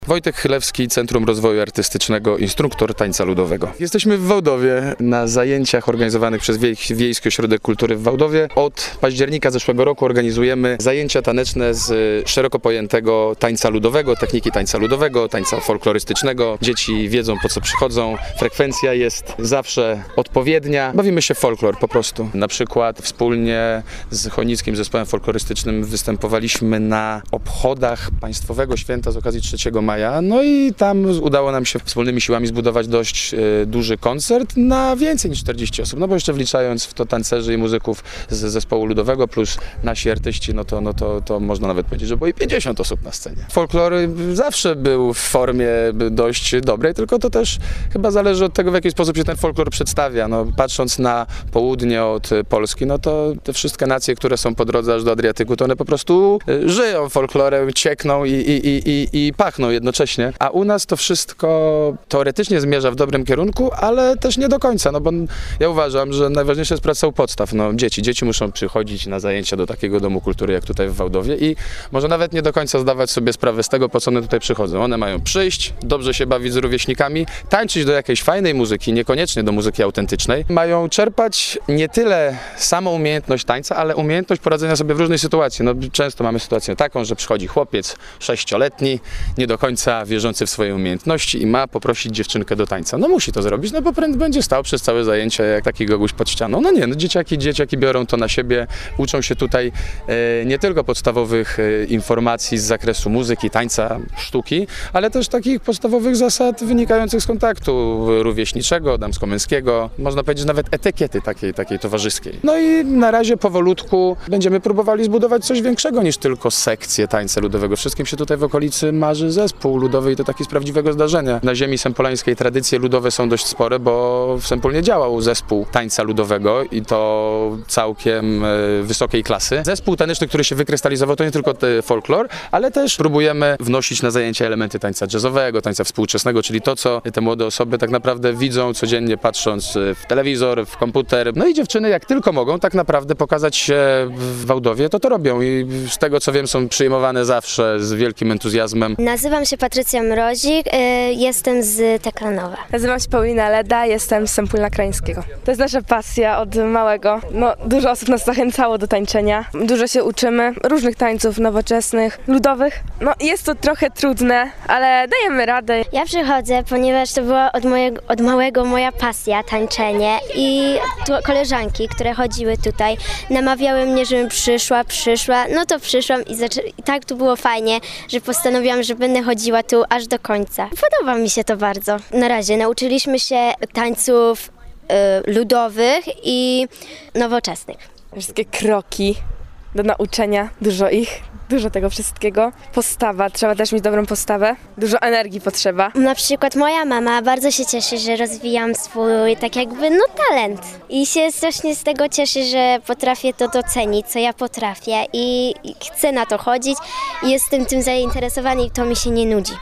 Wojtek Chylewski, Centrum Rozwoju Artystycznego, instruktor tańca ludowego. Jesteśmy w Wałdowie na zajęciach organizowanych przez Wiejski Ośrodek Kultury w Wałdowie. Od października zeszłego roku organizujemy zajęcia taneczne z szeroko pojętego tańca ludowego, techniki tańca ludowego, tańca folklorystycznego. Dzieci wiedzą, po co przychodzą, frekwencja jest zawsze odpowiednia. Bawimy się w folklor po prostu. Na przykład wspólnie z Chojnickim Zespołem Folklorystycznym występowaliśmy na obchodach Państwowego Święta z okazji 3 maja. No i tam udało nam się wspólnymi siłami zbudować dość duży koncert na więcej niż 40 osób, no bo jeszcze wliczając w to tancerzy i muzyków z zespołu ludowego plus nasi artyści, no to można nawet powiedzieć, że było i 50 osób na scenie. Folklor zawsze był w formie dość dobrej, tylko to też chyba zależy od tego, w jaki sposób się ten folklor przedstawia. No, patrząc na południe od Polski, no to te wszystkie nacje, które są po drodze aż do Adriatyku, to one po prostu żyją folklorem, ciekną i pachną jednocześnie, a u nas to wszystko teoretycznie zmierza w dobrym kierunku, ale też nie do końca, no bo ja uważam, że najważniejsza jest praca u podstaw. No, dzieci muszą przychodzić na zajęcia do takiego domu kultury jak tutaj w Wałdowie i może nawet nie do końca zdawać sobie sprawę z tego, po co one tutaj przychodzą. One mają przyjść, dobrze się bawić z rówieśnikami, tańczyć do jakiejś fajnej muzyki, niekoniecznie do muzyki autentycznej. Mają czerpać nie tyle samą umiejętność tańca, ale umiejętność poradzenia sobie w różnej sytuacji. No, często mamy sytuację taką, że przychodzi chłopiec 6-letni, nie do końca wierzący w swoje umiejętności i ma poprosić dziewczynkę do tańca. No musi to zrobić, no bo pręd będzie stał przez całe zajęcie jak taki goguś pod ścianą. No nie, no dzieciaki biorą to na siebie, uczą się tutaj nie tylko podstawowych informacji z zakresu muzyki, tańca, sztuki, ale też takich podstawowych zasad wynikających z kontaktu rówieśniczego, damsko-męskiego, można powiedzieć nawet etykiety takiej towarzyskiej. No i na razie powolutku będziemy próbowali zbudować coś większego niż tylko sekcję tańca ludowego. Wszystkim się tutaj w okolicy marzy zespół ludowy i to taki z prawdziwego zdarzenia. Na ziemi sempolańskiej tradycje ludowe są dość spore, bo w Sempólnie działał zespół tańca ludowego i to całkiem wysokiej klasy. Zespół taneczny, który się wykrystalizował, to nie tylko folklor, ale też próbujemy wnosić na zajęcia elementy tańca jazzowego, tańca współczesnego, czyli to, co te młode osoby tak naprawdę widzą codziennie patrząc w telewizor, w komputer. No i dziewczyny jak tylko mogą tak naprawdę pokazać się w Wałdowie, to robią i z tego co wiem są przyjmowane zawsze z wielkim entuzjazmem. Nazywam się Patrycja Mrozik, jestem z Teklanowa. Nazywam się Paulina Leda, jestem z Sempólna Krajeńskiego. To jest nasza pasja od małego. No, dużo osób nas zachęcało do tańczenia. Dużo się uczymy, różnych tańców nowoczesnych, ludowych. No jest to trochę trudne, ale dajemy radę. Ja przychodzę, ponieważ to była od małego moja pasja, tańczenie i koleżanki, które chodziły tutaj, namawiały mnie, żebym przyszła, no to przyszłam i tak tu było fajnie, że postanowiłam, że będę chodziła tu aż do końca. Podoba mi się to bardzo. Na razie nauczyliśmy się tańców ludowych i nowoczesnych. Wszystkie kroki do nauczenia, dużo tego wszystkiego. Postawa, trzeba też mieć dobrą postawę. Dużo energii potrzeba. Na przykład moja mama bardzo się cieszy, że rozwijam swój talent. I się strasznie z tego cieszy, że potrafię to docenić, co ja potrafię i chcę na to chodzić. I jestem tym zainteresowany i to mi się nie nudzi.